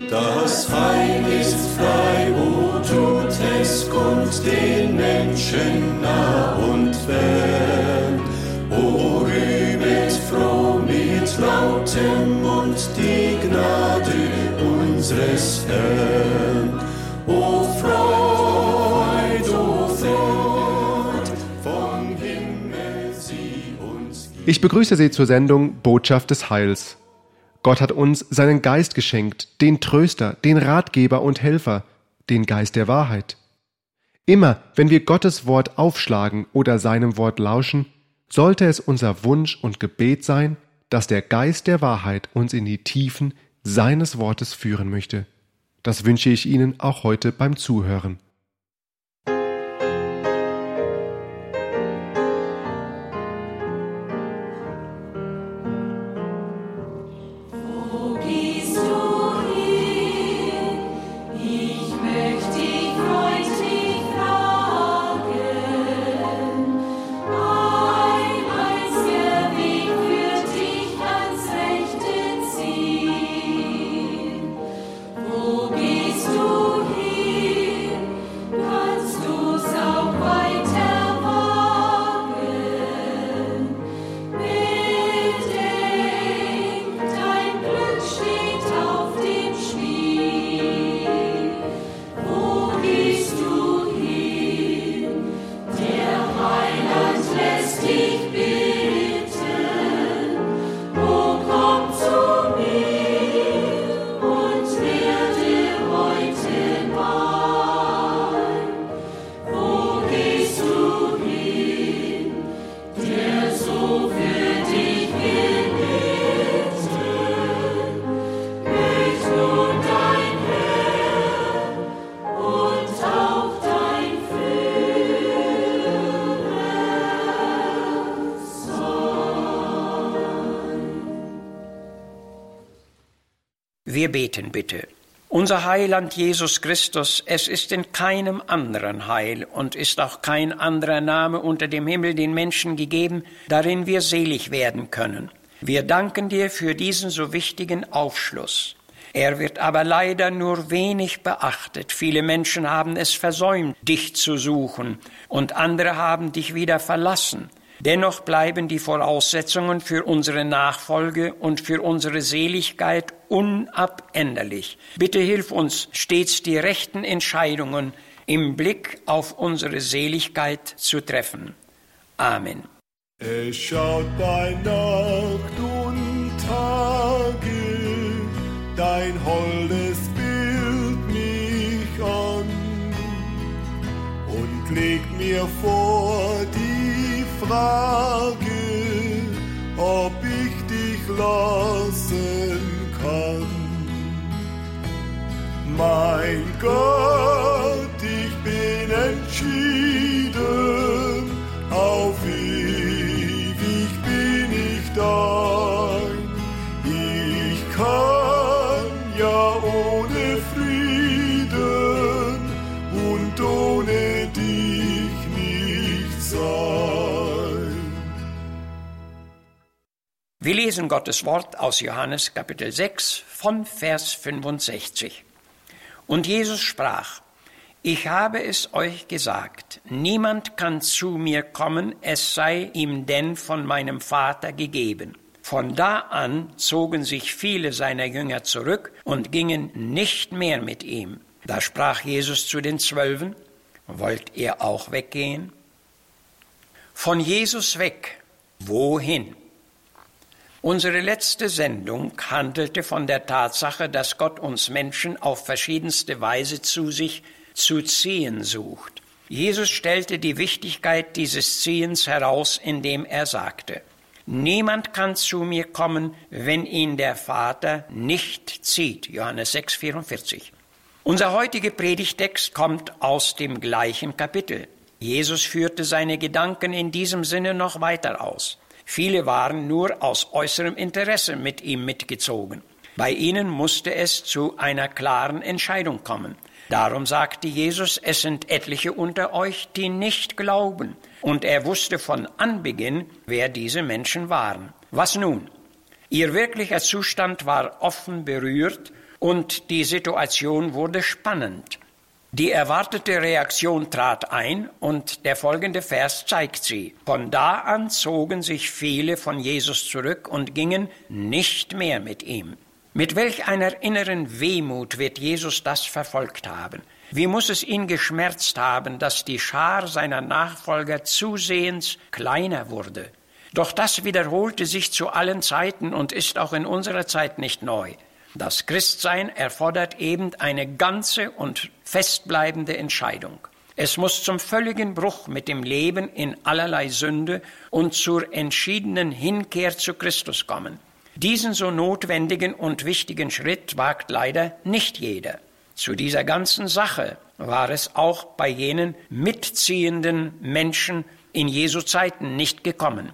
Das Heil ist frei, o tut es kund den Menschen nah und fern. O rühmet froh mit lautem Mund die Gnade unseres Herrn. O Freud, vom Himmel sie uns gibt. Ich begrüße Sie zur Sendung Botschaft des Heils. Gott hat uns seinen Geist geschenkt, den Tröster, den Ratgeber und Helfer, den Geist der Wahrheit. Immer, wenn wir Gottes Wort aufschlagen oder seinem Wort lauschen, sollte es unser Wunsch und Gebet sein, dass der Geist der Wahrheit uns in die Tiefen seines Wortes führen möchte. Das wünsche ich Ihnen auch heute beim Zuhören. Wir beten bitte. Unser Heiland Jesus Christus, es ist in keinem anderen Heil und ist auch kein anderer Name unter dem Himmel den Menschen gegeben, darin wir selig werden können. Wir danken dir für diesen so wichtigen Aufschluss. Er wird aber leider nur wenig beachtet. Viele Menschen haben es versäumt, dich zu suchen, und andere haben dich wieder verlassen. Dennoch bleiben die Voraussetzungen für unsere Nachfolge und für unsere Seligkeit unabänderlich. Bitte hilf uns, stets die rechten Entscheidungen im Blick auf unsere Seligkeit zu treffen. Amen. Es schaut bei Nacht und Tage dein holdes Bild mich an und legt mir vor die Frage, ob ich dich lassen kann. Mein Gott, ich bin entschieden, auf ewig bin ich dein. Ich kann ja ohne Frieden und ohne dich nicht sein. Wir lesen Gottes Wort aus Johannes Kapitel 6 von Vers 65. Und Jesus sprach: Ich habe es euch gesagt, niemand kann zu mir kommen, es sei ihm denn von meinem Vater gegeben. Von da an zogen sich viele seiner Jünger zurück und gingen nicht mehr mit ihm. Da sprach Jesus zu den 12: Wollt ihr auch weggehen? Von Jesus weg, wohin? Unsere letzte Sendung handelte von der Tatsache, dass Gott uns Menschen auf verschiedenste Weise zu sich zu ziehen sucht. Jesus stellte die Wichtigkeit dieses Ziehens heraus, indem er sagte: Niemand kann zu mir kommen, wenn ihn der Vater nicht zieht. Johannes 6,44. Unser heutiger Predigtext kommt aus dem gleichen Kapitel. Jesus führte seine Gedanken in diesem Sinne noch weiter aus. Viele waren nur aus äußerem Interesse mit ihm mitgezogen. Bei ihnen musste es zu einer klaren Entscheidung kommen. Darum sagte Jesus, es sind etliche unter euch, die nicht glauben. Und er wusste von Anbeginn, wer diese Menschen waren. Was nun? Ihr wirklicher Zustand war offen berührt und die Situation wurde spannend. Die erwartete Reaktion trat ein und der folgende Vers zeigt sie. Von da an zogen sich viele von Jesus zurück und gingen nicht mehr mit ihm. Mit welch einer inneren Wehmut wird Jesus das verfolgt haben? Wie muss es ihn geschmerzt haben, dass die Schar seiner Nachfolger zusehends kleiner wurde? Doch das wiederholte sich zu allen Zeiten und ist auch in unserer Zeit nicht neu. Das Christsein erfordert eben eine ganze und festbleibende Entscheidung. Es muss zum völligen Bruch mit dem Leben in allerlei Sünde und zur entschiedenen Hinkehr zu Christus kommen. Diesen so notwendigen und wichtigen Schritt wagt leider nicht jeder. Zu dieser ganzen Sache war es auch bei jenen mitziehenden Menschen in Jesu Zeiten nicht gekommen.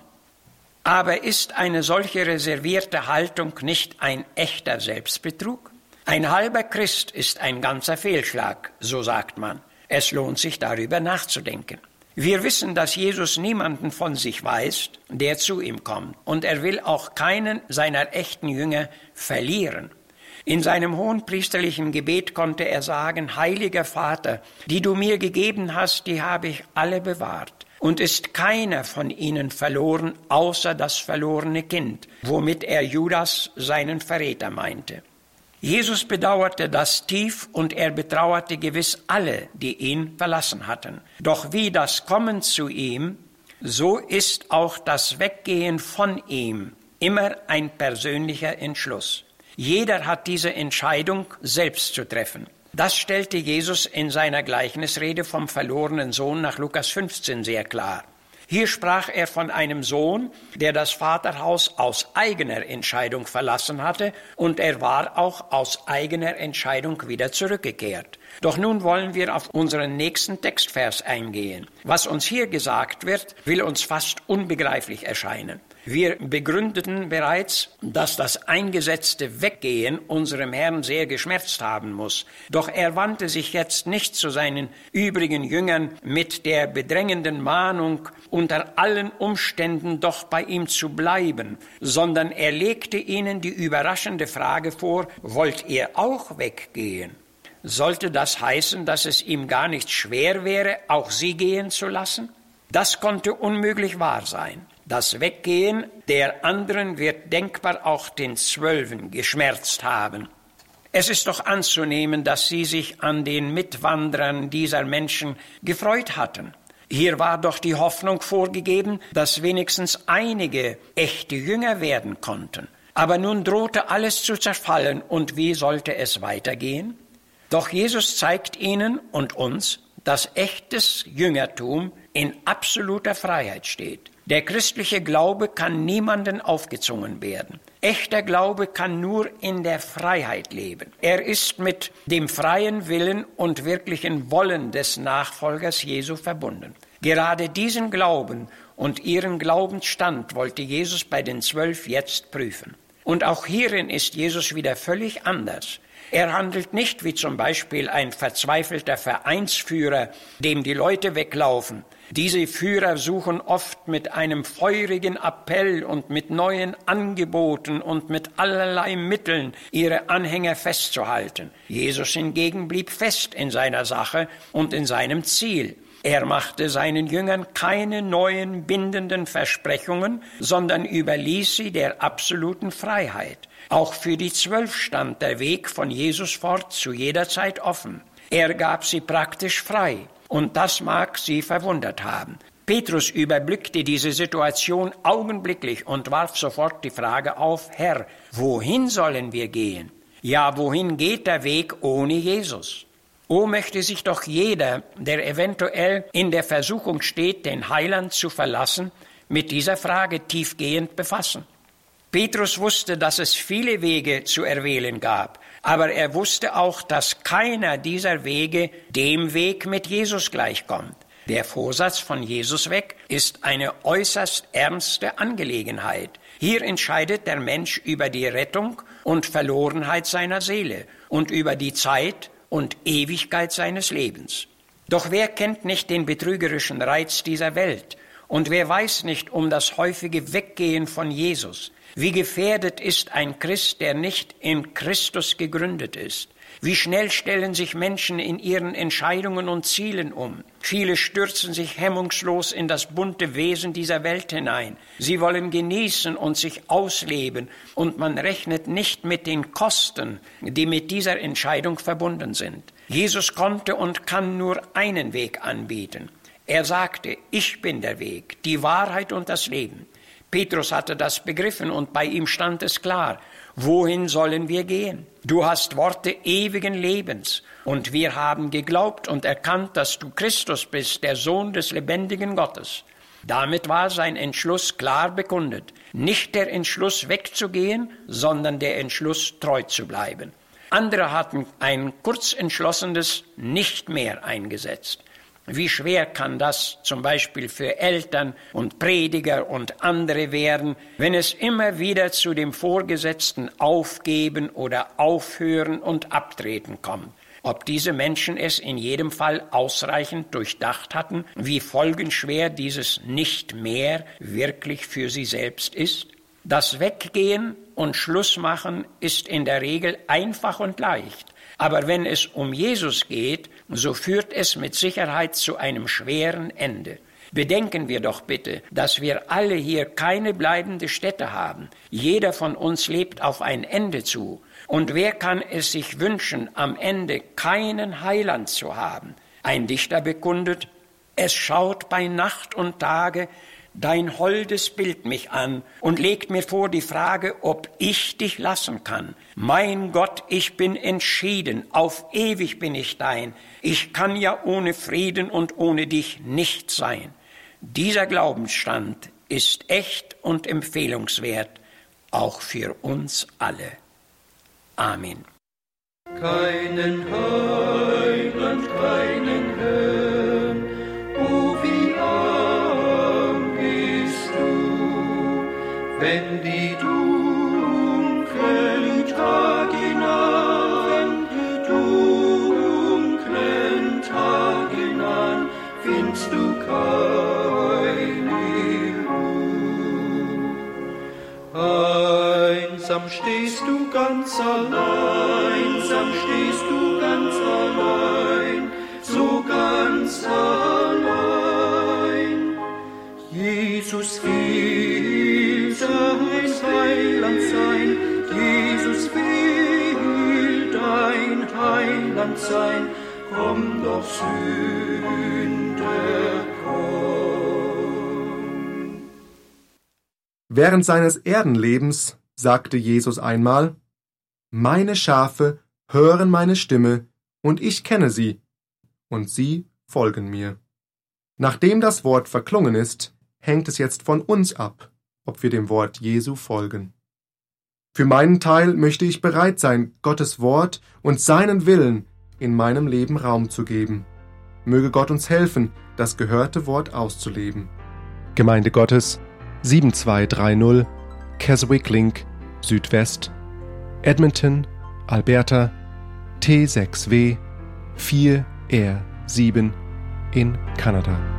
Aber ist eine solche reservierte Haltung nicht ein echter Selbstbetrug? Ein halber Christ ist ein ganzer Fehlschlag, so sagt man. Es lohnt sich, darüber nachzudenken. Wir wissen, dass Jesus niemanden von sich weist, der zu ihm kommt. Und er will auch keinen seiner echten Jünger verlieren. In seinem hohenpriesterlichen Gebet konnte er sagen, Heiliger Vater, die du mir gegeben hast, die habe ich alle bewahrt. Und ist keiner von ihnen verloren, außer das verlorene Kind, womit er Judas, seinen Verräter, meinte. Jesus bedauerte das tief und er betrauerte gewiss alle, die ihn verlassen hatten. Doch wie das Kommen zu ihm, so ist auch das Weggehen von ihm immer ein persönlicher Entschluss. Jeder hat diese Entscheidung selbst zu treffen. Das stellte Jesus in seiner Gleichnisrede vom verlorenen Sohn nach Lukas 15 sehr klar. Hier sprach er von einem Sohn, der das Vaterhaus aus eigener Entscheidung verlassen hatte, und er war auch aus eigener Entscheidung wieder zurückgekehrt. Doch nun wollen wir auf unseren nächsten Textvers eingehen. Was uns hier gesagt wird, will uns fast unbegreiflich erscheinen. Wir begründeten bereits, dass das eingesetzte Weggehen unserem Herrn sehr geschmerzt haben muss. Doch er wandte sich jetzt nicht zu seinen übrigen Jüngern mit der bedrängenden Mahnung, unter allen Umständen doch bei ihm zu bleiben, sondern er legte ihnen die überraschende Frage vor, wollt ihr auch weggehen? Sollte das heißen, dass es ihm gar nicht schwer wäre, auch sie gehen zu lassen? Das konnte unmöglich wahr sein. Das Weggehen der anderen wird denkbar auch den 12 geschmerzt haben. Es ist doch anzunehmen, dass sie sich an den Mitwanderern dieser Menschen gefreut hatten. Hier war doch die Hoffnung vorgegeben, dass wenigstens einige echte Jünger werden konnten. Aber nun drohte alles zu zerfallen, und wie sollte es weitergehen? Doch Jesus zeigt ihnen und uns, dass echtes Jüngertum in absoluter Freiheit steht. Der christliche Glaube kann niemanden aufgezwungen werden. Echter Glaube kann nur in der Freiheit leben. Er ist mit dem freien Willen und wirklichen Wollen des Nachfolgers Jesu verbunden. Gerade diesen Glauben und ihren Glaubensstand wollte Jesus bei den 12 jetzt prüfen. Und auch hierin ist Jesus wieder völlig anders. Er handelt nicht wie zum Beispiel ein verzweifelter Vereinsführer, dem die Leute weglaufen. Diese Führer suchen oft mit einem feurigen Appell und mit neuen Angeboten und mit allerlei Mitteln ihre Anhänger festzuhalten. Jesus hingegen blieb fest in seiner Sache und in seinem Ziel. Er machte seinen Jüngern keine neuen bindenden Versprechungen, sondern überließ sie der absoluten Freiheit. Auch für die 12 stand der Weg von Jesus fort zu jeder Zeit offen. Er gab sie praktisch frei. Und das mag sie verwundert haben. Petrus überblickte diese Situation augenblicklich und warf sofort die Frage auf, Herr, wohin sollen wir gehen? Ja, wohin geht der Weg ohne Jesus? O möchte sich doch jeder, der eventuell in der Versuchung steht, den Heiland zu verlassen, mit dieser Frage tiefgehend befassen. Petrus wusste, dass es viele Wege zu erwählen gab, aber er wusste auch, dass keiner dieser Wege dem Weg mit Jesus gleichkommt. Der Vorsatz von Jesus weg ist eine äußerst ernste Angelegenheit. Hier entscheidet der Mensch über die Rettung und Verlorenheit seiner Seele und über die Zeit und Ewigkeit seines Lebens. Doch wer kennt nicht den betrügerischen Reiz dieser Welt? Und wer weiß nicht um das häufige Weggehen von Jesus? Wie gefährdet ist ein Christ, der nicht in Christus gegründet ist? Wie schnell stellen sich Menschen in ihren Entscheidungen und Zielen um? Viele stürzen sich hemmungslos in das bunte Wesen dieser Welt hinein. Sie wollen genießen und sich ausleben, und man rechnet nicht mit den Kosten, die mit dieser Entscheidung verbunden sind. Jesus konnte und kann nur einen Weg anbieten. Er sagte, ich bin der Weg, die Wahrheit und das Leben. Petrus hatte das begriffen und bei ihm stand es klar. Wohin sollen wir gehen? Du hast Worte ewigen Lebens, und wir haben geglaubt und erkannt, dass du Christus bist, der Sohn des lebendigen Gottes. Damit war sein Entschluss klar bekundet. Nicht der Entschluss wegzugehen, sondern der Entschluss treu zu bleiben. Andere hatten ein kurzentschlossenes Nicht mehr eingesetzt. Wie schwer kann das zum Beispiel für Eltern und Prediger und andere werden, wenn es immer wieder zu dem Vorgesetzten Aufgeben oder Aufhören und Abtreten kommt. Ob diese Menschen es in jedem Fall ausreichend durchdacht hatten, wie folgenschwer dieses Nicht mehr wirklich für sie selbst ist? Das Weggehen und Schlussmachen ist in der Regel einfach und leicht. Aber wenn es um Jesus geht, so führt es mit Sicherheit zu einem schweren Ende. Bedenken wir doch bitte, dass wir alle hier keine bleibende Stätte haben. Jeder von uns lebt auf ein Ende zu. Und wer kann es sich wünschen, am Ende keinen Heiland zu haben? Ein Dichter bekundet, es schaut bei Nacht und Tage dein holdes Bild mich an und legt mir vor die Frage, ob ich dich lassen kann. Mein Gott, ich bin entschieden, auf ewig bin ich dein. Ich kann ja ohne Frieden und ohne dich nicht sein. Dieser Glaubensstand ist echt und empfehlungswert, auch für uns alle. Amen. Keinen Heiland, keinen Herrn, oh wie arm bist du, wenn die dunklen Tage nahen, findest du keine Ruhe. Einsam stehst du ganz allein, einsam stehst du ganz allein, so ganz allein. Jesus will dein Heiland sein, Jesus will dein Heiland sein, komm doch Sünder, komm. Während seines Erdenlebens sagte Jesus einmal: Meine Schafe hören meine Stimme, und ich kenne sie, und sie folgen mir. Nachdem das Wort verklungen ist, hängt es jetzt von uns ab, ob wir dem Wort Jesu folgen. Für meinen Teil möchte ich bereit sein, Gottes Wort und seinen Willen in meinem Leben Raum zu geben. Möge Gott uns helfen, das gehörte Wort auszuleben. Gemeinde Gottes, 7230 Keswick Link, Südwest, Edmonton, Alberta, T6W 4R7 in Kanada.